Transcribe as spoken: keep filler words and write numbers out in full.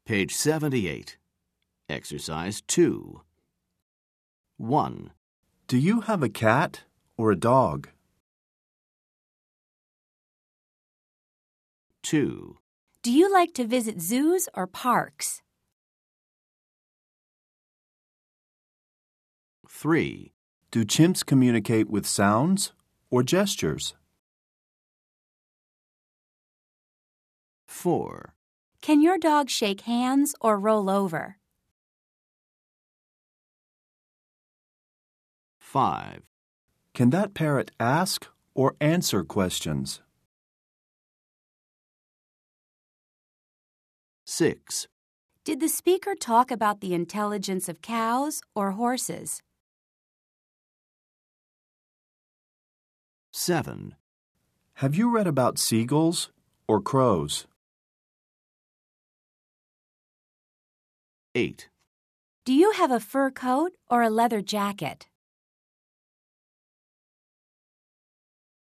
Page seventy-eight. Exercise two. one. Do you have a cat or a dog? two. Do you like to visit zoos or parks? three. Do chimps communicate with sounds or gestures? four. Can your dog shake hands or roll over? five. Can that parrot ask or answer questions? six. Did the speaker talk about the intelligence of cows or horses? seven. Have you read about seagulls or crows? eight. Do you have a fur coat or a leather jacket?